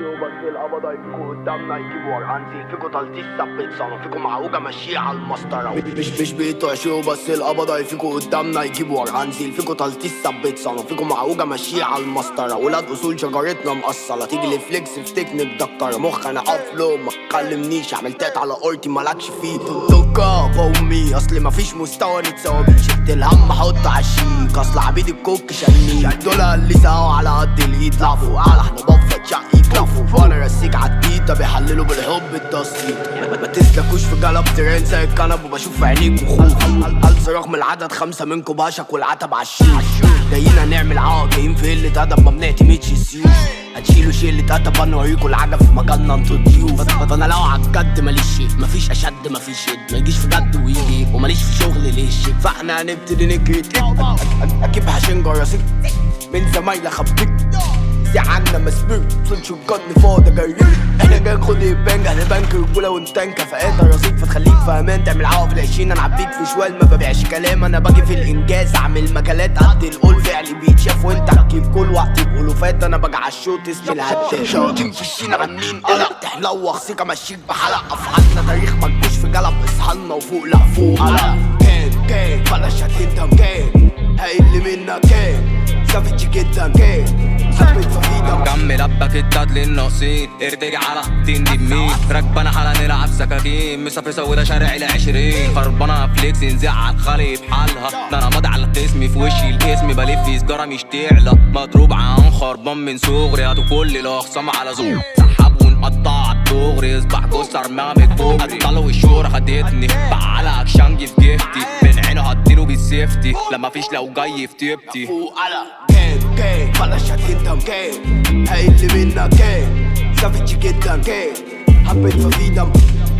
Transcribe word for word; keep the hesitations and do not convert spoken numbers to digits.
بس القبضة يفكوا قدامنا يجيبوا ورقانزي فيكوا تلطيش ثبت صنو فيكوا معوجة ماشية على المسطرة مش مش بيطعشوا بس القبضة يفكوا قدامنا يجيبوا ورقانزي فيكوا تلطيش ثبت صنو فيكوا معوجة ماشية على المسطرة ولاد اصول شجرتنا مقصلة تيجي لفليكس في تكنيك دكتورة مخ انا افلو ما تكلمنيش عملتات على قورتي مالكش فيه توكا بومي اصل مفيش مستوى نتساوى بيه شلت الهم حط عالشيك اصل عبيد الكوك شالني دول اللي ساقوا على قد الايد طلع فوق اعلى احنا بفت شق يكلفوا وانا رسيك عالتيتا بيحللوا بالحب التصيد ما تسلكوش في جلب ترين زي الكنب وبشوف في عينيك وخوف ألف رغم العدد خمسة منكم باشك والعتب عالشيش جايين نعمل عوق جايين في قلة أدب ما بنعتمدش السيوف هتشيلوا شلة أدب أنا أوريكوا العجب في مجالنا انتوا ضيوف فأنا لو عالجد ماليش شيء مفيش أشد مفيش يد ميجيش في جد ويجي وماليش في شغل ليش فاحنا هنبتدي نجري أجيب هشين جراسيك من زمايلة خبيك عنا مسبوق صنش وقدني فاضي جايين احنا جاي خد البنج احنا بنك رجوله وانتنكه فقادر رصيد فتخليك فهمان تعمل عوق في العشرين انا عبيك في شوال ما ببيعش كلام انا باجي في الانجاز اعمل مجالات قد القول فعلي بيتشاف وانت احكي بكل وقت بألوفات انا باجي عالشوط اسمي الهداف شاطين في الشين عاملين قلق تحلو خسيكه ماشيك بحلق افعالنا تاريخ مجوش في جلب اصحالنا وفوق لا فوق قلق كان كان بلاش هتندم كان هيقل منك كان سافيتش جدا كان كمل ابك التات للناقصين ارتجع على تندي بمين راكبانا على نلعب سكاكين مسافر وده شارع العشرين خربانة فليكس نزعل خالي بحالها ده انا ماضي على اسمي في وشي الاسم بلف في سجارة مش تعلى مضروب عن خربان من صغري هاتوا كل الاخصام على زور سحب ونقطع عالدغري اصبح جسر ما بالكوبري طلعوا الشهرة خدتني بقى اكشنجي في جفتي من عينه هديله بالسيفتي لما فيش لو جاي في تيبتي فوق على كان كان بلاش هتندم كان هيقل منك كان سافيتش جدا كان حبيت ففي دم